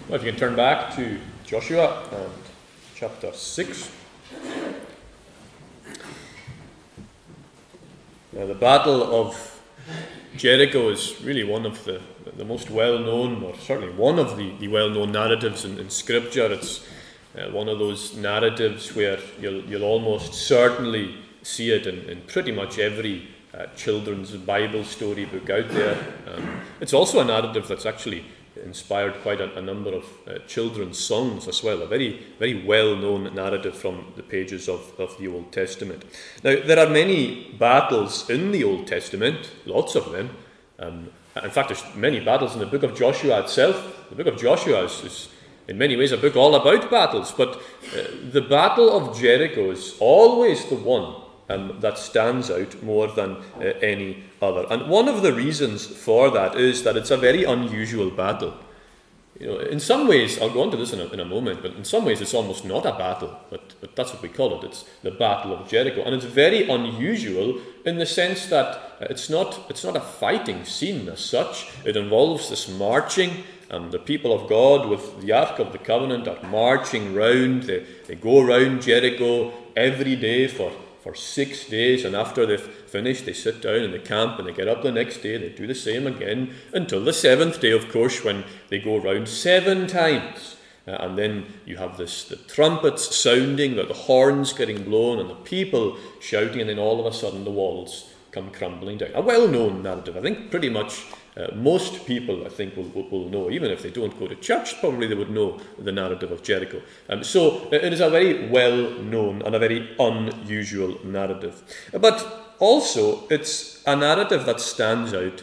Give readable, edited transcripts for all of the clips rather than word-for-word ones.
Well, if you can turn back to Joshua and chapter 6. Now, the Battle of Jericho is really one of the most well-known, or certainly one of the well-known narratives in Scripture. It's one of those narratives where you'll almost certainly see it in pretty much every children's Bible story book out there. It's also a narrative that's actually inspired quite a number of children's songs as well, a very, very well-known narrative from the pages of the Old Testament. Now, there are many battles in the Old Testament, lots of them. In fact, there's many battles in the book of Joshua itself. The book of Joshua is in many ways a book all about battles, but the Battle of Jericho is always the one that stands out more than any other. And one of the reasons for that is that it's a very unusual battle. You know, in some ways, I'll go on to this in a moment, but in some ways it's almost not a battle, but that's what we call it. It's the Battle of Jericho. And it's very unusual in the sense that it's not a fighting scene as such. It involves this marching. The people of God with the Ark of the Covenant are marching round. They go around Jericho every day for 6 days, and after they've finished, they sit down in the camp and they get up the next day. They do the same again until the seventh day, of course, when they go around 7 times. And then you have the trumpets sounding, the horns getting blown, and the people shouting, and then all of a sudden the walls come crumbling down. A well-known narrative. I think pretty much most people, I think, will know. Even if they don't go to church, probably they would know the narrative of Jericho. So it is a very well-known and a very unusual narrative. But also, it's a narrative that stands out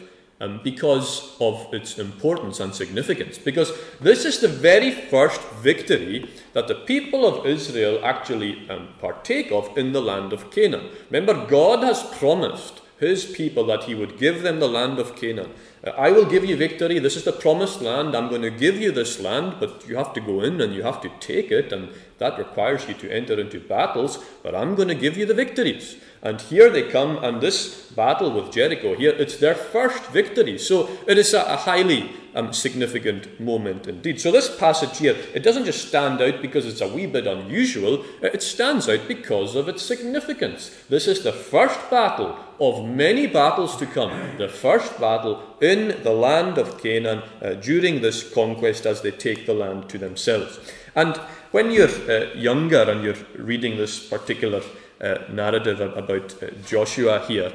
because of its importance and significance. Because this is the very first victory that the people of Israel actually partake of in the land of Canaan. Remember, God has promised his people that he would give them the land of Canaan. I will give you victory. This is the promised land. I'm going to give you this land, but you have to go in and you have to take it, and that requires you to enter into battles, but I'm going to give you the victories. And here they come, and this battle with Jericho here, it's their first victory. So it is a highly significant moment indeed. So this passage here, it doesn't just stand out because it's a wee bit unusual, it stands out because of its significance. This is the first battle of many battles to come, the first battle in the land of Canaan during this conquest as they take the land to themselves. And when you're younger and you're reading this particular narrative about Joshua here,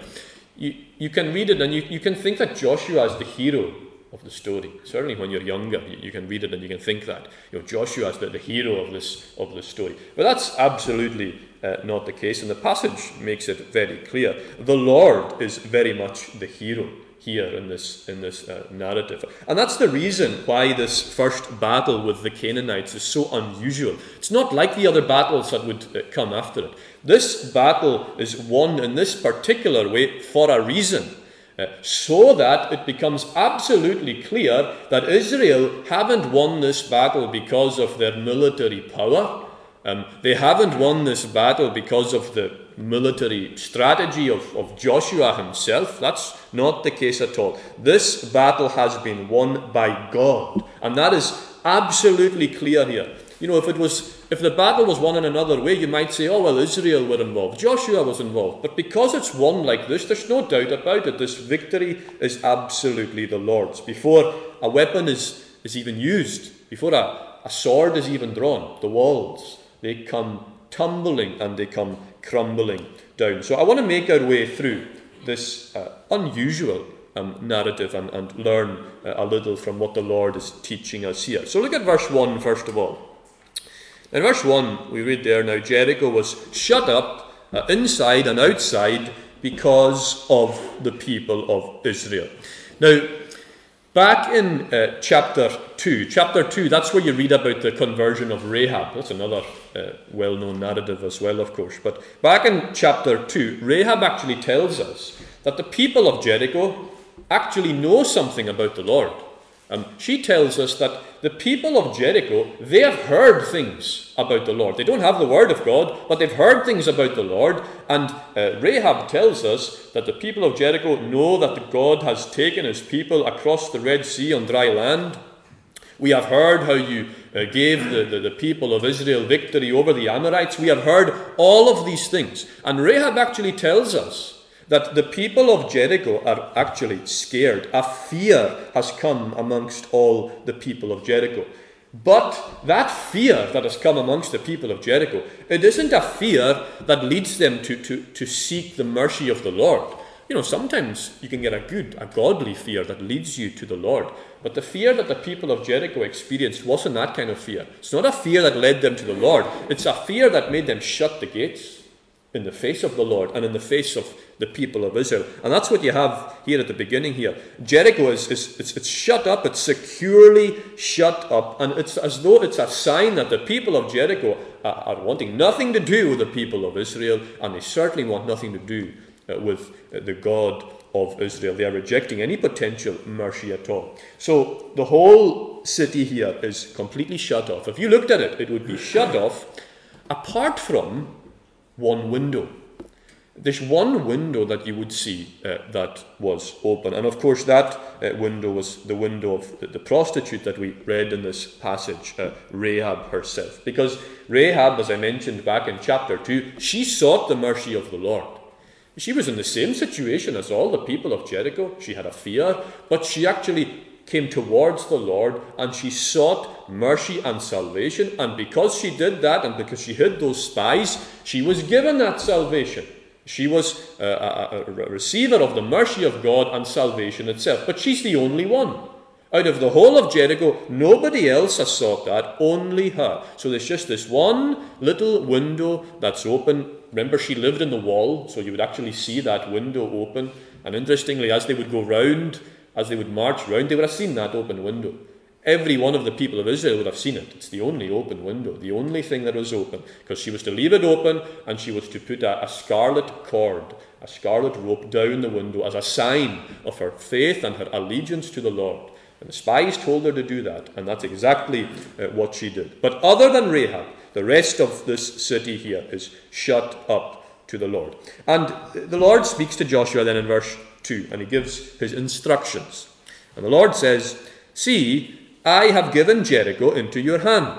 you can read it and you can think that Joshua is the hero of the story. Certainly when you're younger, you can read it and you can think that Joshua is the hero of this story. But that's absolutely not the case, and the passage makes it very clear. The Lord is very much the hero here in this narrative. And that's the reason why this first battle with the Canaanites is so unusual. It's not like the other battles that would come after it. This battle is won in this particular way for a reason, so that it becomes absolutely clear that Israel haven't won this battle because of their military power. They haven't won this battle because of the military strategy of Joshua himself. That's not the case at all. This battle has been won by God, and that is absolutely clear here. If the battle was won in another way, you might say, oh, well, Israel were involved, Joshua was involved. But because it's won like this, there's no doubt about it. This victory is absolutely the Lord's. Before a weapon is even used, before a sword is even drawn, the walls, they come tumbling and they come crumbling down. So I want to make our way through this unusual narrative and learn a little from what the Lord is teaching us here. So look at verse 1 first of all. In verse 1, we read there, now Jericho was shut up inside and outside because of the people of Israel. Now, back in chapter 2, that's where you read about the conversion of Rahab. That's another well-known narrative as well, of course. But back in chapter 2, Rahab actually tells us that the people of Jericho actually know something about the Lord. She tells us that the people of Jericho, they have heard things about the Lord. They don't have the word of God, but they've heard things about the Lord. And Rahab tells us that the people of Jericho know that God has taken his people across the Red Sea on dry land. We have heard how you gave the people of Israel victory over the Amorites. We have heard all of these things. And Rahab actually tells us that the people of Jericho are actually scared. A fear has come amongst all the people of Jericho. But that fear that has come amongst the people of Jericho, it isn't a fear that leads them to seek the mercy of the Lord. Sometimes you can get a godly fear that leads you to the Lord. But the fear that the people of Jericho experienced wasn't that kind of fear. It's not a fear that led them to the Lord. It's a fear that made them shut the gates in the face of the Lord and in the face of the people of Israel. And that's what you have here at the beginning here. Jericho it's shut up. It's securely shut up. And it's as though it's a sign that the people of Jericho are wanting nothing to do with the people of Israel. And they certainly want nothing to do with the God of Israel. They are rejecting any potential mercy at all. So the whole city here is completely shut off. If you looked at it, it would be shut off apart from one window. There's one window that you would see that was open. And of course that window was the window of the prostitute that we read in this passage, Rahab herself. Because Rahab, as I mentioned back in chapter 2, she sought the mercy of the Lord. She was in the same situation as all the people of Jericho. She had a fear, but she actually came towards the Lord and she sought mercy and salvation. And because she did that and because she hid those spies, she was given that salvation. She was a receiver of the mercy of God and salvation itself. But she's the only one. Out of the whole of Jericho, nobody else has sought that, only her. So there's just this one little window that's open. Remember, she lived in the wall, so you would actually see that window open. And interestingly, as they would go round, as they would march round, they would have seen that open window. Every one of the people of Israel would have seen it. It's the only open window, the only thing that was open. Because she was to leave it open and she was to put a scarlet cord, a scarlet rope down the window as a sign of her faith and her allegiance to the Lord. And the spies told her to do that, and that's exactly what she did. But other than Rahab, the rest of this city here is shut up to the Lord. And the Lord speaks to Joshua then in verse 2, and he gives his instructions. And the Lord says, "See, I have given Jericho into your hand."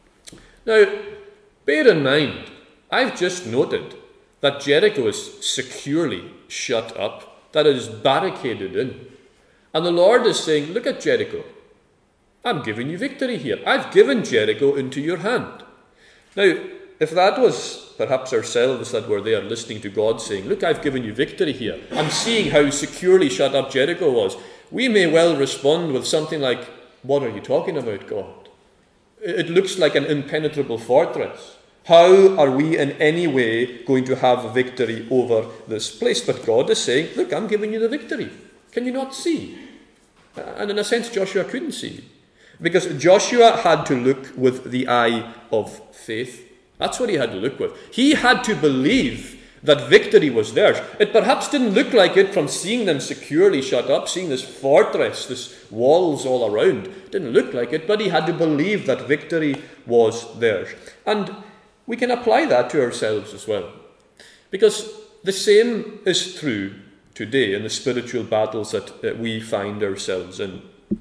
Now, bear in mind, I've just noted that Jericho is securely shut up, that it is barricaded in. And the Lord is saying, look at Jericho. I'm giving you victory here. I've given Jericho into your hand. Now, if that was perhaps ourselves that were there listening to God saying, look, I've given you victory here, and seeing how securely shut up Jericho was, we may well respond with something like, what are you talking about, God? It looks like an impenetrable fortress. How are we in any way going to have victory over this place? But God is saying, look, I'm giving you the victory. Can you not see? And in a sense, Joshua couldn't see. Because Joshua had to look with the eye of faith. That's what he had to look with. He had to believe that victory was theirs. It perhaps didn't look like it from seeing them securely shut up, seeing this fortress, this walls all around. It didn't look like it, but he had to believe that victory was theirs. And we can apply that to ourselves as well. Because the same is true today in the spiritual battles that we find ourselves in.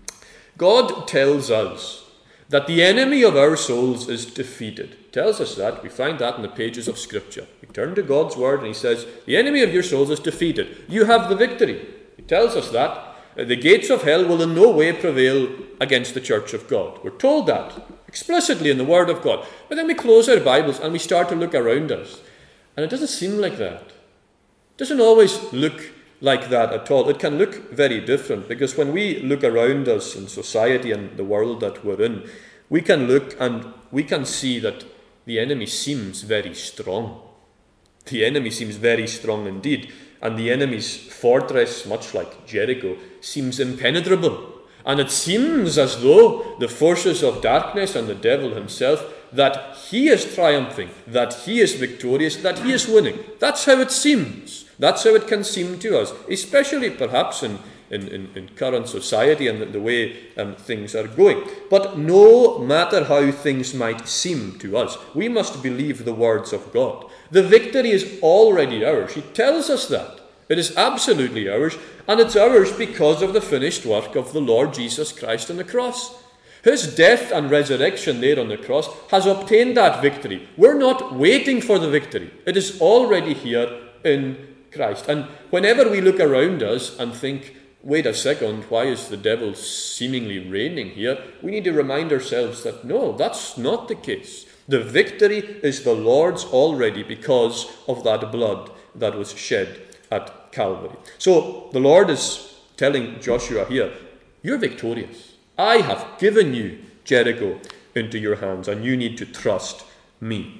God tells us that the enemy of our souls is defeated. He tells us that. We find that in the pages of Scripture. We turn to God's Word and he says, the enemy of your souls is defeated. You have the victory. He tells us that. The gates of hell will in no way prevail against the church of God. We're told that explicitly in the Word of God. But then we close our Bibles and we start to look around us. And it doesn't seem like that. It doesn't always look like that at all. It can look very different, because when we look around us in society and the world that we're in, we can look and we can see that the enemy seems very strong. The enemy seems very strong indeed. And the enemy's fortress, much like Jericho, seems impenetrable. And it seems as though the forces of darkness and the devil himself, that he is triumphing, that he is victorious, that he is winning. That's how it seems. That's how it can seem to us, especially perhaps in current society and the way things are going. But no matter how things might seem to us, we must believe the words of God. The victory is already ours. He tells us that. It is absolutely ours, and it's ours because of the finished work of the Lord Jesus Christ on the cross. His death and resurrection there on the cross has obtained that victory. We're not waiting for the victory. It is already here in Christ. And whenever we look around us and think, wait a second, why is the devil seemingly reigning here? We need to remind ourselves that no, that's not the case. The victory is the Lord's already because of that blood that was shed at Calvary. So the Lord is telling Joshua here, you're victorious. I have given you Jericho into your hands, and you need to trust me.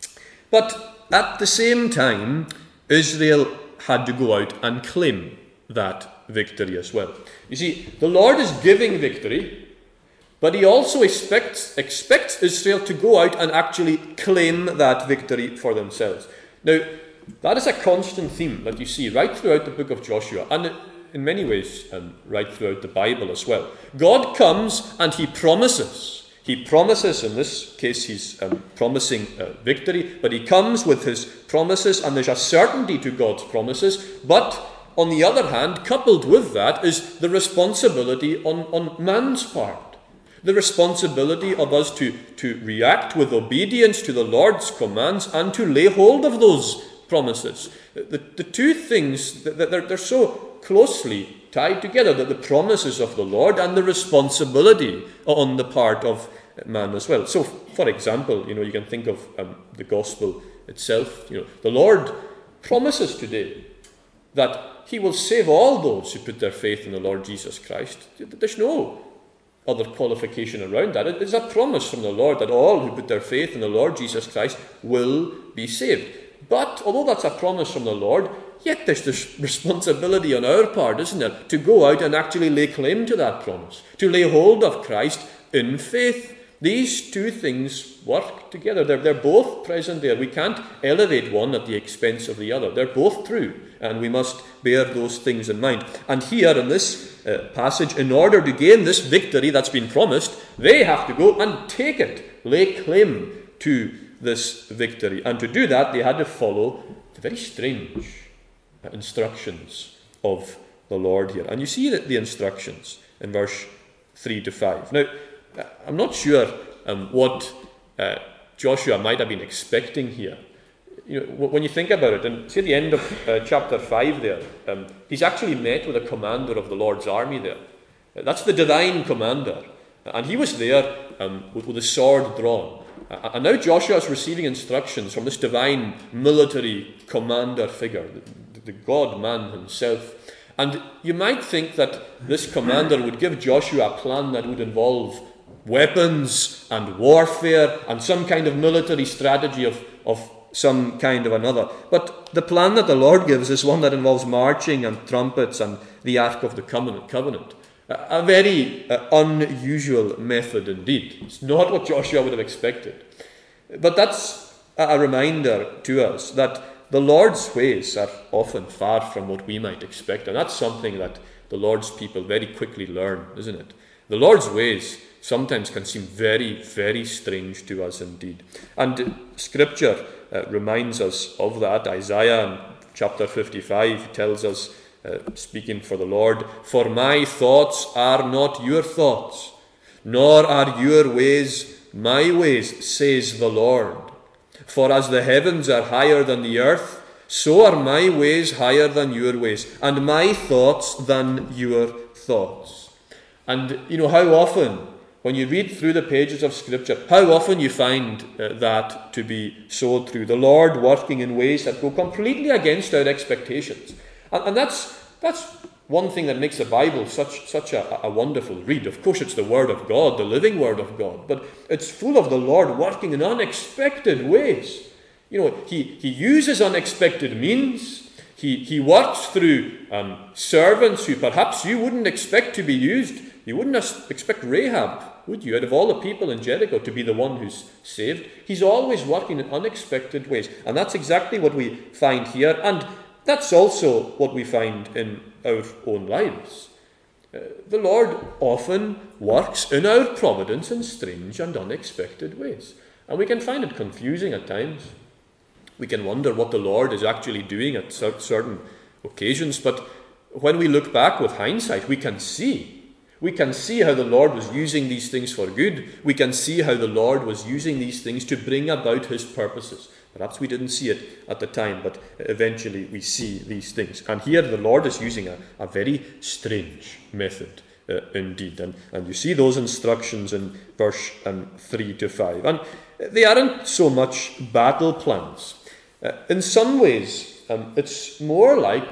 But at the same time, Israel had to go out and claim that victory as well. You see, the Lord is giving victory, but he also expects Israel to go out and actually claim that victory for themselves. Now, that is a constant theme that you see right throughout the book of Joshua, and in many ways right throughout the Bible as well. God comes and he promises. He promises, in this case he's promising victory, but he comes with his promises, and there's a certainty to God's promises. But on the other hand, coupled with that is the responsibility on man's part. The responsibility of us to react with obedience to the Lord's commands and to lay hold of those promises. The two things, they're so closely tied together, that the promises of the Lord and the responsibility on the part of man as well. So, for example, you can think of the gospel itself. The Lord promises today that he will save all those who put their faith in the Lord Jesus Christ. There's no other qualification around that. It is a promise from the Lord that all who put their faith in the Lord Jesus Christ will be saved. But although that's a promise from the Lord, yet there's this responsibility on our part, isn't there, to go out and actually lay claim to that promise, to lay hold of Christ in faith. These two things work together. They're both present there. We can't elevate one at the expense of the other. They're both true, and we must bear those things in mind. And here in this passage, in order to gain this victory that's been promised, they have to go and take it, lay claim to this victory. And to do that, they had to follow the very strange instructions of the Lord here. And you see that the instructions in verse 3 to 5. Now, I'm not sure what Joshua might have been expecting here. When you think about it, and see at the end of chapter 5 there, he's actually met with a commander of the Lord's army there. That's the divine commander. And he was there with a sword drawn. And now Joshua is receiving instructions from this divine military commander figure, the God-man himself. And you might think that this commander would give Joshua a plan that would involve weapons and warfare and some kind of military strategy of some kind of another. But the plan that the Lord gives is one that involves marching and trumpets and the Ark of the Covenant. A very unusual method indeed. It's not what Joshua would have expected. But that's a reminder to us that the Lord's ways are often far from what we might expect. And that's something that the Lord's people very quickly learn, isn't it? The Lord's ways sometimes can seem very, very strange to us indeed. And Scripture reminds us of that. Isaiah in chapter 55 tells us, speaking for the Lord, "For my thoughts are not your thoughts, nor are your ways my ways, says the Lord. For as the heavens are higher than the earth, so are my ways higher than your ways, and my thoughts than your thoughts." And how often, when you read through the pages of Scripture, how often you find that to be so true. The Lord working in ways that go completely against our expectations. And that's one thing that makes the Bible such a wonderful read. Of course, it's the Word of God, the living Word of God, but it's full of the Lord working in unexpected ways. He uses unexpected means. He works through servants who perhaps you wouldn't expect to be used. You wouldn't expect Rahab, would you, out of all the people in Jericho, to be the one who's saved. He's always working in unexpected ways. And that's exactly what we find here. And that's also what we find in our own lives. The Lord often works in our providence in strange and unexpected ways. And we can find it confusing at times. We can wonder what the Lord is actually doing at certain occasions. But when we look back with hindsight, we can see We can see how the Lord was using these things for good. We can see how the Lord was using these things to bring about his purposes. Perhaps we didn't see it at the time, but eventually we see these things. And here the Lord is using a very strange method indeed. And you see those instructions in verse 3 to 5. And they aren't so much battle plans. In some ways, it's more like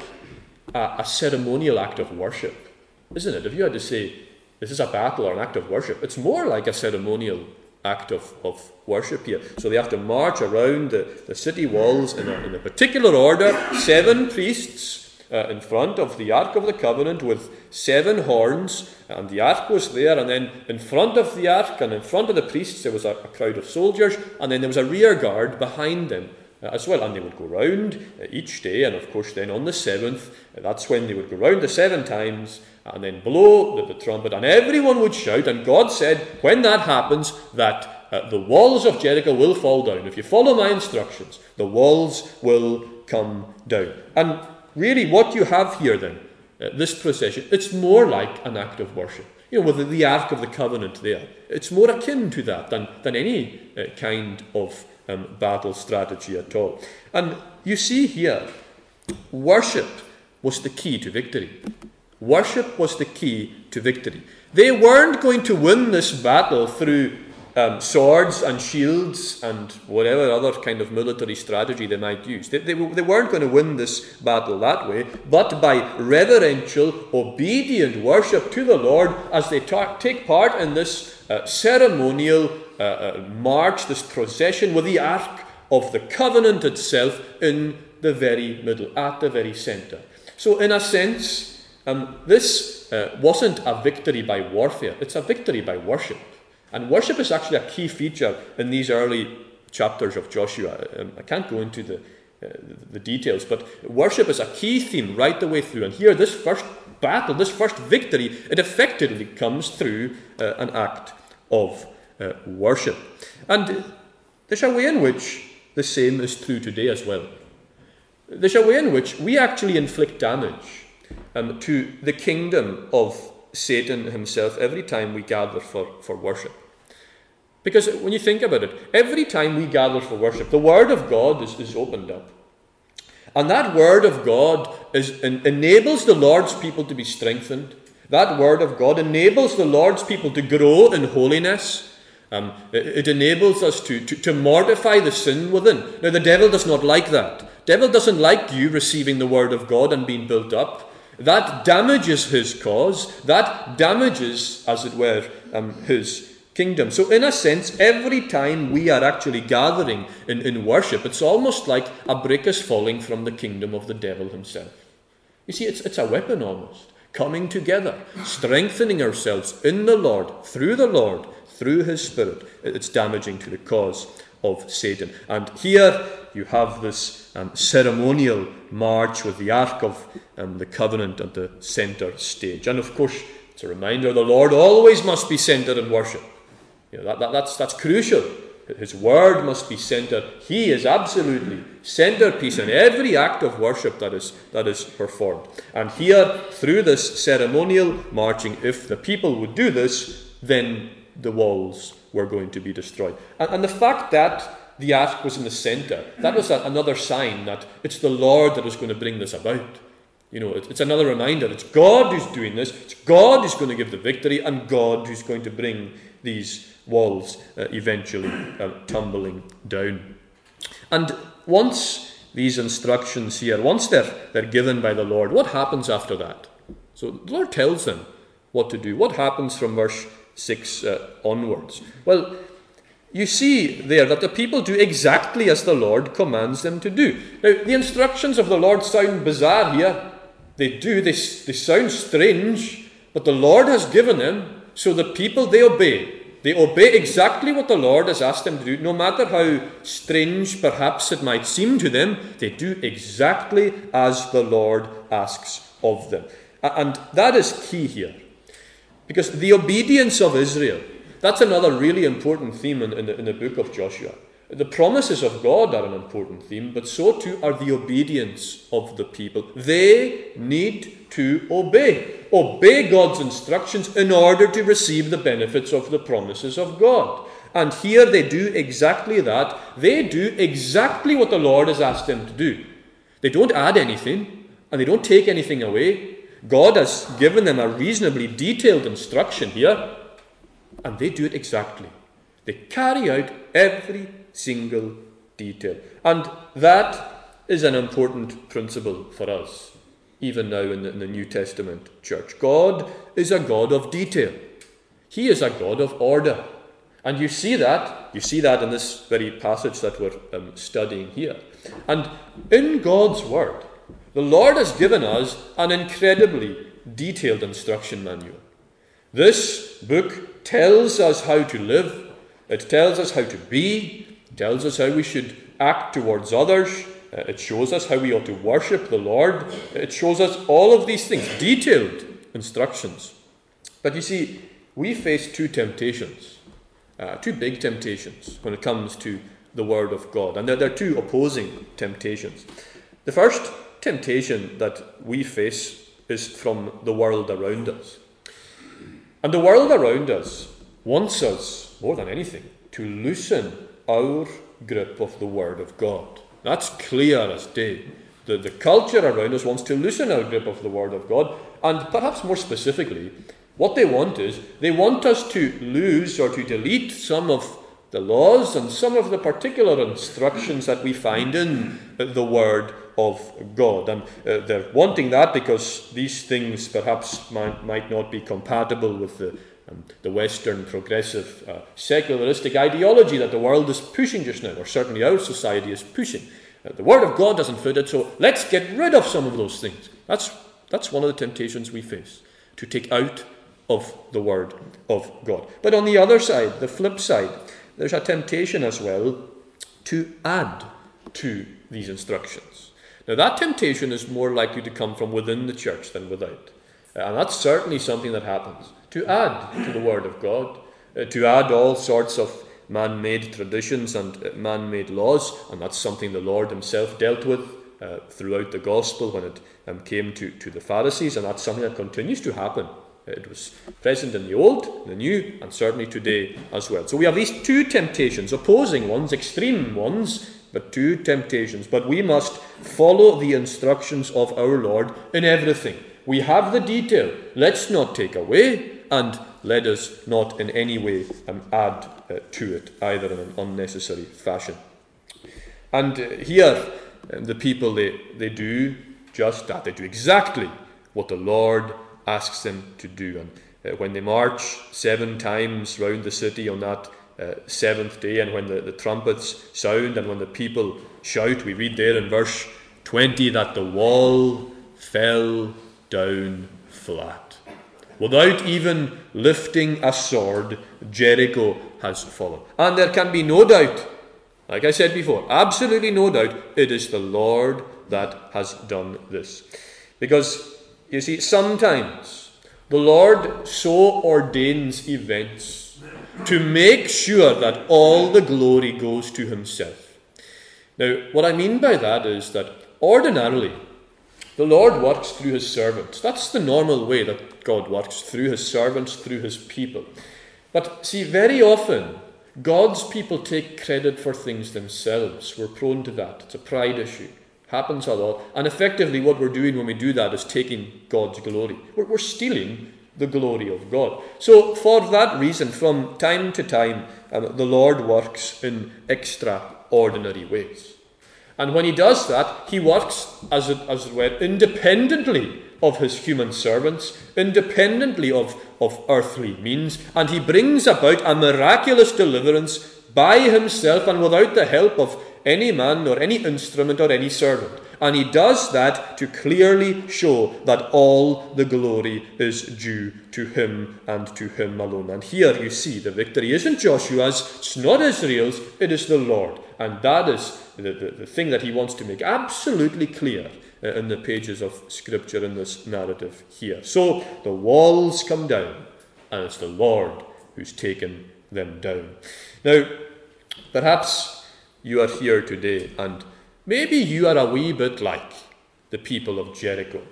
a ceremonial act of worship, isn't it? If you had to say, this is a battle or an act of worship, it's more like a ceremonial act of worship here. So they have to march around the city walls in a particular order, 7 priests in front of the Ark of the Covenant with 7 horns, and the Ark was there, and then in front of the Ark and in front of the priests there was a crowd of soldiers, and then there was a rear guard behind them as well, and they would go round each day, and of course then on the 7th, that's when they would go round the 7 times, and then blow the trumpet, and everyone would shout, and God said, when that happens, that the walls of Jericho will fall down. If you follow my instructions, the walls will come down. And really what you have here then, this procession, it's more like an act of worship. With the Ark of the Covenant there, it's more akin to that than any kind of battle strategy at all. And you see here, worship was the key to victory. Worship was the key to victory. They weren't going to win this battle through swords and shields and whatever other kind of military strategy they might use. They weren't going to win this battle that way, but by reverential, obedient worship to the Lord as they take part in this ceremonial march, this procession with the Ark of the Covenant itself in the very middle, at the very centre. So in a sense, this wasn't a victory by warfare, it's a victory by worship. And worship is actually a key feature in these early chapters of Joshua. I can't go into the details, but worship is a key theme right the way through. And here, this first battle, this first victory, it effectively comes through an act of worship. And there's a way in which the same is true today as well. There's a way in which we actually inflict damage to the kingdom of Satan himself every time we gather for worship. Because when you think about it, every time we gather for worship, the Word of God is opened up. And that Word of God enables the Lord's people to be strengthened. That Word of God enables the Lord's people to grow in holiness. It enables us to mortify the sin within. Now, the devil does not like that. The devil doesn't like you receiving the Word of God and being built up. That damages his cause. That damages, as it were, his kingdom. So in a sense, every time we are actually gathering in worship, it's almost like a brick is falling from the kingdom of the devil himself. You see, it's a weapon almost. Coming together, strengthening ourselves in the Lord, through his Spirit. It's damaging to the cause of Satan. And here you have this ceremonial march with the Ark of the Covenant at the centre stage. And of course, it's a reminder the Lord always must be centred in worship. That's crucial. His word must be centred. He is absolutely centrepiece in every act of worship that is performed. And here, through this ceremonial marching, if the people would do this, then the walls were going to be destroyed. And the fact that the ark was in the centre, that was another sign that it's the Lord that is going to bring this about. It's another reminder. It's God who's doing this. It's God who's going to give the victory, and God who's going to bring these walls eventually tumbling down. And once these instructions here, once they're given by the Lord, what happens after that? So the Lord tells them what to do. What happens from verse 6 onwards? Well, you see there that the people do exactly as the Lord commands them to do. Now, the instructions of the Lord sound bizarre here. They sound strange, but the Lord has given them, so the people, they obey. They obey exactly what the Lord has asked them to do, no matter how strange perhaps it might seem to them. They do exactly as the Lord asks of them. And that is key here. Because the obedience of Israel, that's another really important theme in the book of Joshua. The promises of God are an important theme, but so too are the obedience of the people. They need to obey. Obey God's instructions in order to receive the benefits of the promises of God. And here they do exactly that. They do exactly what the Lord has asked them to do. They don't add anything, and they don't take anything away. God has given them a reasonably detailed instruction here, and they do it exactly. They carry out every single detail. And that is an important principle for us, even now in the New Testament church. God is a God of detail. He is a God of order. And you see that in this very passage that we're studying here. And in God's Word, the Lord has given us an incredibly detailed instruction manual. This book tells us how to live. It tells us how to be. It tells us how we should act towards others. It shows us how we ought to worship the Lord. It shows us all of these things, detailed instructions. But you see, we face two temptations, two big temptations when it comes to the Word of God. And there are two opposing temptations. The first temptation that we face is from the world around us. And the world around us wants us, more than anything, to loosen our grip of the Word of God. That's clear as day. The culture around us wants to loosen our grip of the Word of God, and perhaps more specifically, what they want is, they want us to lose or to delete some of the laws and some of the particular instructions that we find in the Word of God. And they're wanting that because these things perhaps might not be compatible with the Western progressive secularistic ideology that the world is pushing just now, or certainly our society is pushing. The Word of God doesn't fit it, so let's get rid of some of those things. That's one of the temptations we face, to take out of the Word of God. But on the other side, the flip side, there's a temptation as well to add to these instructions. Now that temptation is more likely to come from within the church than without. And that's certainly something that happens. To add to the Word of God, to add all sorts of man-made traditions and man-made laws, and that's something the Lord himself dealt with throughout the Gospel when it came to the Pharisees, and that's something that continues to happen. It was present in the Old, the New, and certainly today as well. So we have these two temptations, opposing ones, extreme ones, but two temptations. But we must follow the instructions of our Lord in everything. We have the detail. Let's not take away, and let us not in any way add to it, either in an unnecessary fashion. And here, the people, they do just that. They do exactly what the Lord asks them to do. And when they march 7 times round the city on that 7th day, and when the trumpets sound and when the people shout, we read there in verse 20 that the wall fell down flat. Without even lifting a sword, Jericho has fallen. And there can be no doubt, like I said before, absolutely no doubt, it is the Lord that has done this. Because you see, sometimes the Lord so ordains events to make sure that all the glory goes to himself. Now, what I mean by that is that ordinarily, the Lord works through his servants. That's the normal way that God works, through his servants, through his people. But see, very often, God's people take credit for things themselves. We're prone to that. It's a pride issue. Happens a lot, and effectively what we're doing when we do that is taking God's glory. We're stealing the glory of God. So for that reason, from time to time, the Lord works in extraordinary ways. And when he does that, he works, as it were, independently of his human servants, independently of earthly means, and he brings about a miraculous deliverance by himself and without the help of any man or any instrument or any servant. And he does that to clearly show that all the glory is due to him and to him alone. And here you see the victory isn't Joshua's, it's not Israel's, it is the Lord. And that is the thing that he wants to make absolutely clear in the pages of Scripture in this narrative here. So the walls come down, and it's the Lord who's taken them down. Now, perhaps you are here today, and maybe you are a wee bit like the people of Jericho.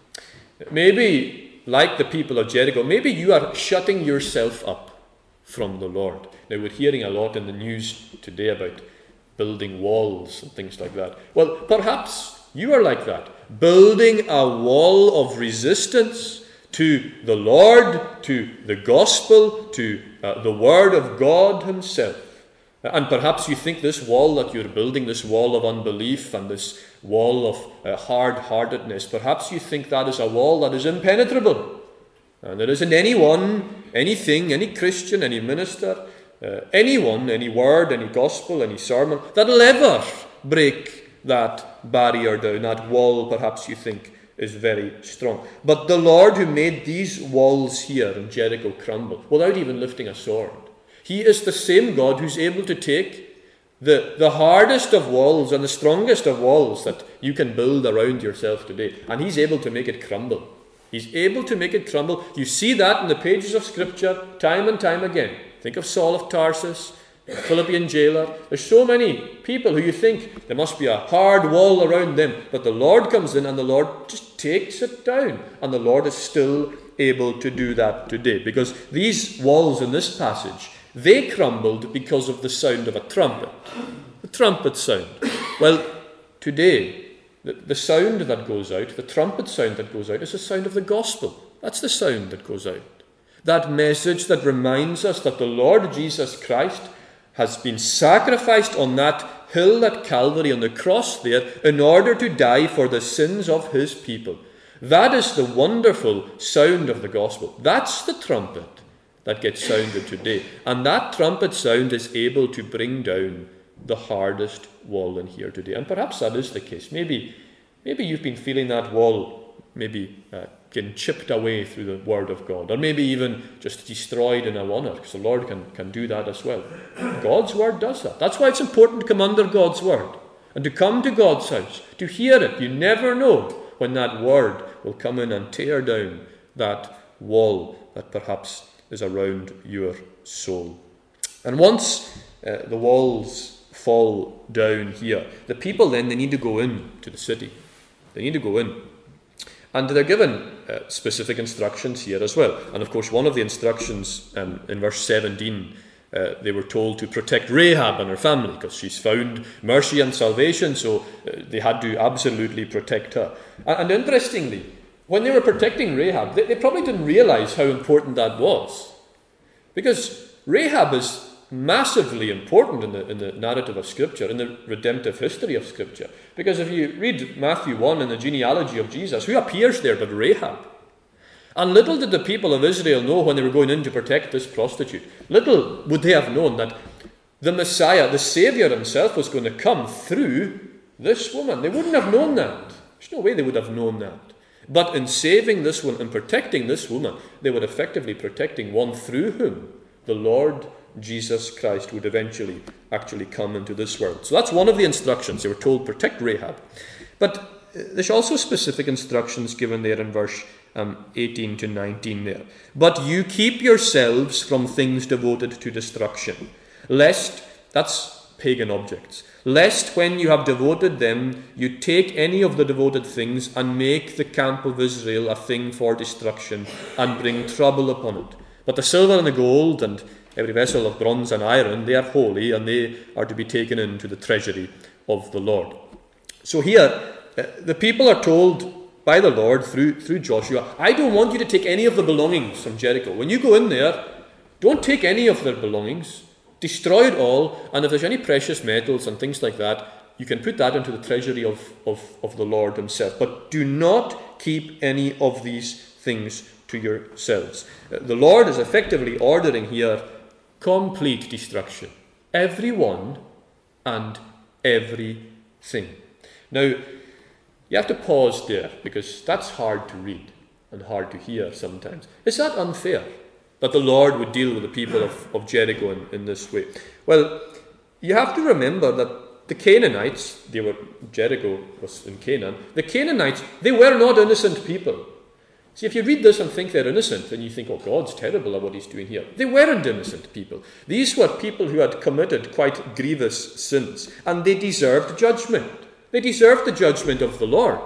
Maybe, like the people of Jericho, maybe you are shutting yourself up from the Lord. Now, we're hearing a lot in the news today about building walls and things like that. Well, perhaps you are like that, building a wall of resistance to the Lord, to the gospel, to the Word of God Himself. And perhaps you think this wall that you're building, this wall of unbelief and this wall of hard-heartedness, perhaps you think that is a wall that is impenetrable. And there isn't anyone, anything, any Christian, any minister, anyone, any word, any gospel, any sermon, that will ever break that barrier down. That wall, perhaps you think, is very strong. But the Lord who made these walls here in Jericho crumble without even lifting a sword, He is the same God who's able to take the hardest of walls and the strongest of walls that you can build around yourself today, and He's able to make it crumble. He's able to make it crumble. You see that in the pages of Scripture time and time again. Think of Saul of Tarsus, the Philippian jailer. There's so many people who you think there must be a hard wall around them, but the Lord comes in and the Lord just takes it down, and the Lord is still able to do that today, because these walls in this passage, they crumbled because of the sound of a trumpet. The trumpet sound. Well, today, the sound that goes out, the trumpet sound that goes out, is the sound of the gospel. That's the sound that goes out. That message that reminds us that the Lord Jesus Christ has been sacrificed on that hill at Calvary, on the cross there, in order to die for the sins of His people. That is the wonderful sound of the gospel. That's the trumpet that gets sounded today. And that trumpet sound is able to bring down the hardest wall in here today. And perhaps that is the case. Maybe you've been feeling that wall getting chipped away through the Word of God, or maybe even just destroyed in a wonder, because the Lord can do that as well. God's Word does that. That's why it's important to come under God's Word and to come to God's house, to hear it. You never know when that Word will come in and tear down that wall that perhaps is around your soul. And once the walls fall down here, the people then, they need to go in to the city. They need to go in. And they're given specific instructions here as well. And of course, one of the instructions in verse 17, they were told to protect Rahab and her family, because she's found mercy and salvation, so they had to absolutely protect her. And interestingly, when they were protecting Rahab, they probably didn't realize how important that was. Because Rahab is massively important in the narrative of Scripture, in the redemptive history of Scripture. Because if you read Matthew 1 in the genealogy of Jesus, who appears there but Rahab? And little did the people of Israel know when they were going in to protect this prostitute. Little would they have known that the Messiah, the Saviour Himself, was going to come through this woman. They wouldn't have known that. There's no way they would have known that. But in saving this woman and protecting this woman, they were effectively protecting one through whom the Lord Jesus Christ would eventually actually come into this world. So that's one of the instructions. They were told, protect Rahab. But there's also specific instructions given there in verse 18 to 19 there. But you keep yourselves from things devoted to destruction, lest, that's pagan objects, lest when you have devoted them, you take any of the devoted things and make the camp of Israel a thing for destruction and bring trouble upon it. But the silver and the gold and every vessel of bronze and iron, they are holy, and they are to be taken into the treasury of the Lord. So here, the people are told by the Lord through Joshua, I don't want you to take any of the belongings from Jericho. When you go in there, don't take any of their belongings. Destroy it all, and if there's any precious metals and things like that, you can put that into the treasury of the Lord Himself. But do not keep any of these things to yourselves. The Lord is effectively ordering here complete destruction. Everyone and everything. Now, you have to pause there, because that's hard to read and hard to hear sometimes. Is that unfair, that the Lord would deal with the people of Jericho in this way? Well, you have to remember that the Canaanites, Jericho was in Canaan, the Canaanites, they were not innocent people. See, if you read this and think they're innocent, then you think, oh, God's terrible at what he's doing here. They weren't innocent people. These were people who had committed quite grievous sins, and they deserved judgment. They deserved the judgment of the Lord.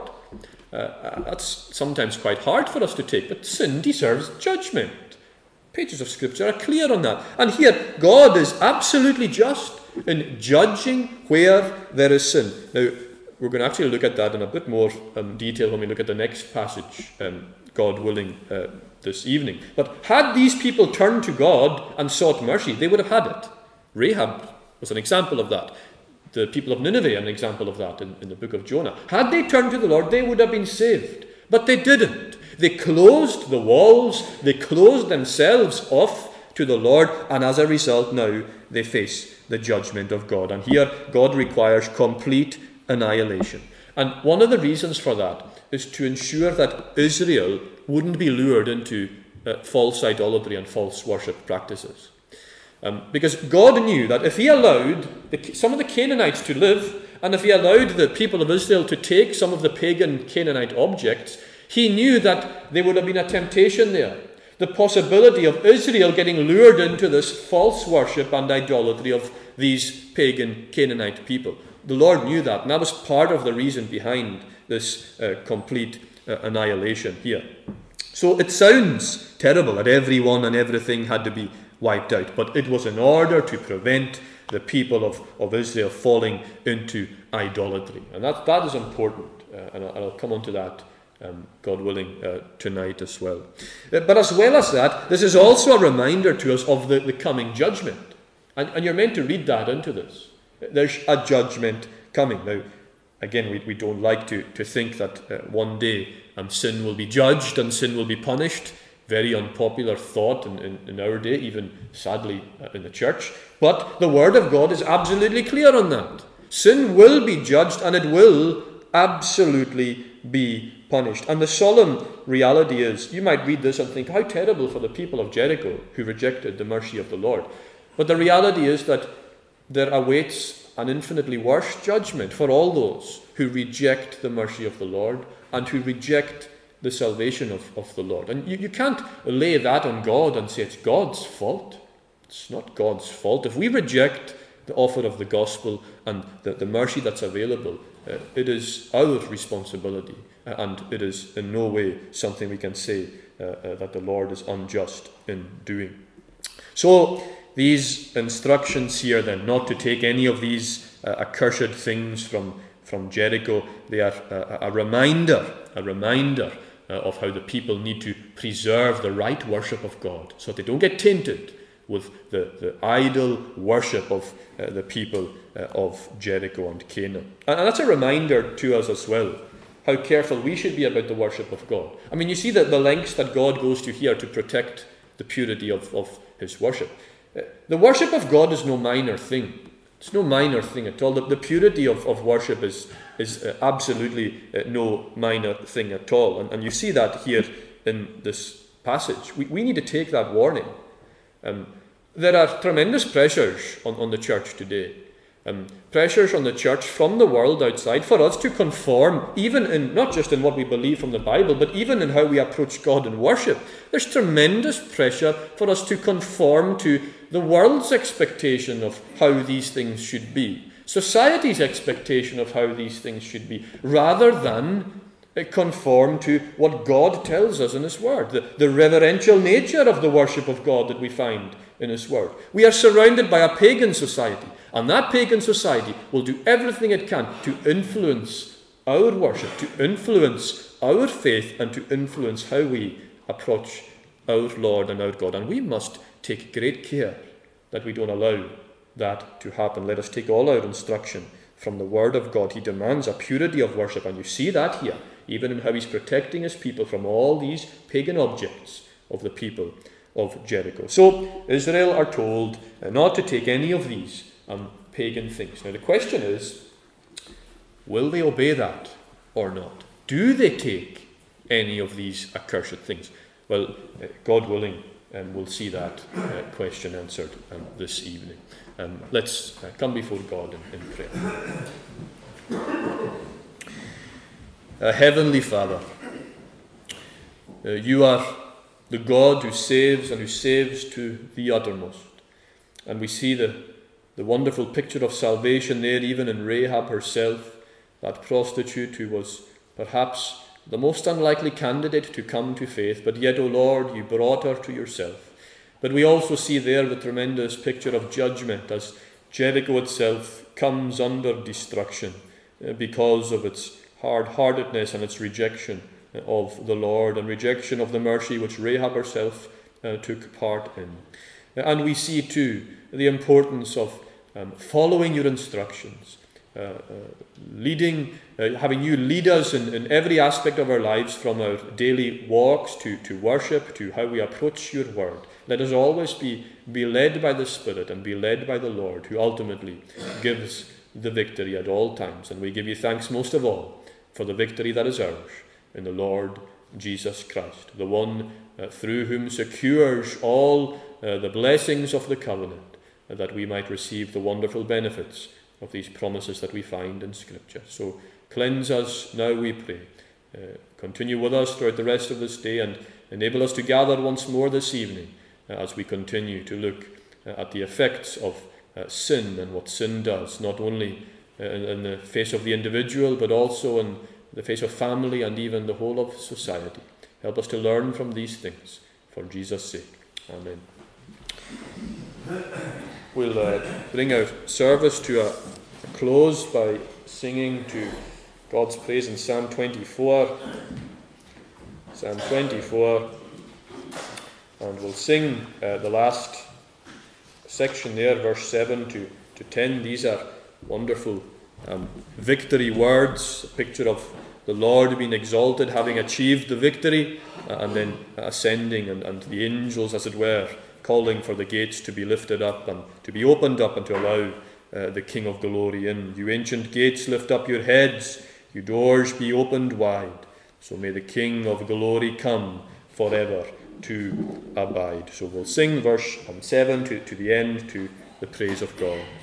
That's sometimes quite hard for us to take, but sin deserves judgment. Pages of Scripture are clear on that. And here, God is absolutely just in judging where there is sin. Now, we're going to actually look at that in a bit more detail when we look at the next passage, God willing, this evening. But had these people turned to God and sought mercy, they would have had it. Rahab was an example of that. The people of Nineveh are an example of that in the book of Jonah. Had they turned to the Lord, they would have been saved. But they didn't. They closed the walls. They closed themselves off to the Lord. And as a result, now they face the judgment of God. And here, God requires complete annihilation. And one of the reasons for that is to ensure that Israel wouldn't be lured into false idolatry and false worship practices. Because God knew that if he allowed some of the Canaanites to live, and if he allowed the people of Israel to take some of the pagan Canaanite objects, he knew that there would have been a temptation there. The possibility of Israel getting lured into this false worship and idolatry of these pagan Canaanite people. The Lord knew that, and that was part of the reason behind this complete annihilation here. So it sounds terrible that everyone and everything had to be wiped out, but it was in order to prevent the people of Israel falling into idolatry. And that is important, and I'll come on to that, God willing, tonight as well. But as well as that, this is also a reminder to us of the coming judgment. And you're meant to read that into this. There's a judgment coming. Now, again, we don't like to think that one day sin will be judged and sin will be punished. Very unpopular thought in our day, even sadly in the church. But the Word of God is absolutely clear on that. Sin will be judged and it will absolutely be punished. And the solemn reality is, you might read this and think, how terrible for the people of Jericho who rejected the mercy of the Lord. But the reality is that there awaits an infinitely worse judgment for all those who reject the mercy of the Lord and who reject the salvation of the Lord. And you can't lay that on God and say it's God's fault. It's not God's fault. If we reject the offer of the gospel and the mercy that's available, it is our responsibility, and it is in no way something we can say that the Lord is unjust in doing. So these instructions here then, not to take any of these accursed things from Jericho, they are a reminder of how the people need to preserve the right worship of God so that they don't get tainted with the idol worship of the people of Jericho and Canaan. And that's a reminder to us as well, how careful we should be about the worship of God. I mean, you see the lengths that God goes to here to protect the purity of his worship. The worship of God is no minor thing. It's no minor thing at all. The purity of worship is absolutely no minor thing at all. And you see that here in this passage. We need to take that warning. There are tremendous pressures on the church today. Pressures on the church from the world outside for us to conform, even in not just in what we believe from the Bible, but even in how we approach God in worship. There's tremendous pressure for us to conform to the world's expectation of how these things should be, society's expectation of how these things should be, rather than conform to what God tells us in his word, the reverential nature of the worship of God that we find in his word. We are surrounded by a pagan society, and that pagan society will do everything it can to influence our worship, to influence our faith, and to influence how we approach our Lord and our God. And we must take great care that we don't allow that to happen. Let us take all our instruction from the word of God. He demands a purity of worship, and you see that here, even in how he's protecting his people from all these pagan objects of the people of Jericho. So Israel are told not to take any of these pagan things. Now the question is, will they obey that or not? Do they take any of these accursed things? Well, God willing, we'll see that question answered this evening. Let's come before God in prayer. Heavenly Father, You are the God who saves and who saves to the uttermost. And we see the wonderful picture of salvation there, even in Rahab herself, that prostitute who was perhaps the most unlikely candidate to come to faith, but yet, O Lord, you brought her to yourself. But we also see there the tremendous picture of judgment as Jericho itself comes under destruction because of its hard-heartedness and its rejection of the Lord and rejection of the mercy which Rahab herself took part in. And we see too the importance of following your instructions, having you lead us in every aspect of our lives, from our daily walks to worship, to how we approach your word. Let us always be led by the Spirit and be led by the Lord, who ultimately gives the victory at all times. And we give you thanks most of all for the victory that is ours in the Lord Jesus Christ, the one through whom secures all the blessings of the covenant, that we might receive the wonderful benefits of these promises that we find in Scripture. So cleanse us now, we pray. Continue with us throughout the rest of this day, and enable us to gather once more this evening as we continue to look at the effects of sin and what sin does, not only in the face of the individual, but also in the face of family and even the whole of society. Help us to learn from these things for Jesus' sake. Amen. We'll bring our service to a close by singing to God's praise in Psalm 24. Psalm 24. And we'll sing the last section there, verse 7 to 10. These are wonderful victory words, a picture of the Lord being exalted, having achieved the victory, and then ascending, and the angels, as it were, calling for the gates to be lifted up and to be opened up and to allow the King of glory in. You ancient gates, lift up your heads, you doors be opened wide, so may the King of glory come forever to abide. So we'll sing verse 7 to the end, to the praise of God.